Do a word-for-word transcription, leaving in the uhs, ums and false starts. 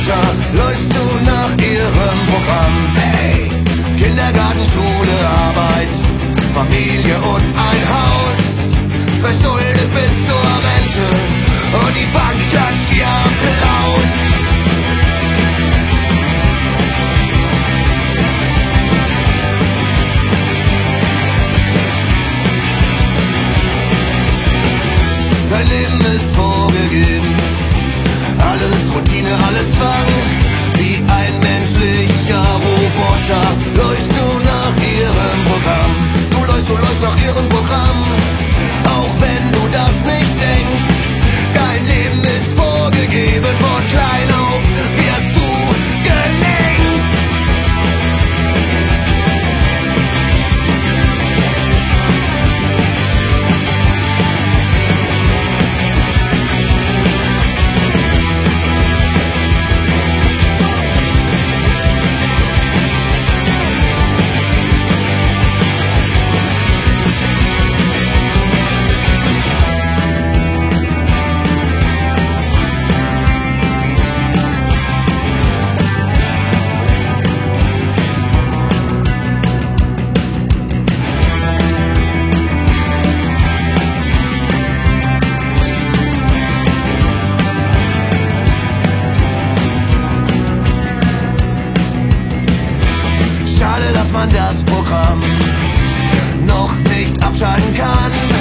Roboter, läufst du nach ihrem Programm. Hey! Kindergarten, Schule, Arbeit, Familie und ein Haus, verschuldet bis zur Rente und die Bank klatscht dir Applaus. Dein Leben ist vorgegeben, alles Routine, alles Zwang. Wie ein menschlicher Roboter läufst du nach ihrem Programm. Du läufst, du läufst nach ihrem Programm, auch wenn du das nicht denkst. Dein Leben ist vorgegeben, von klein auf wirst du gelenkt. Schade, dass man das Programm noch nicht abschalten kann.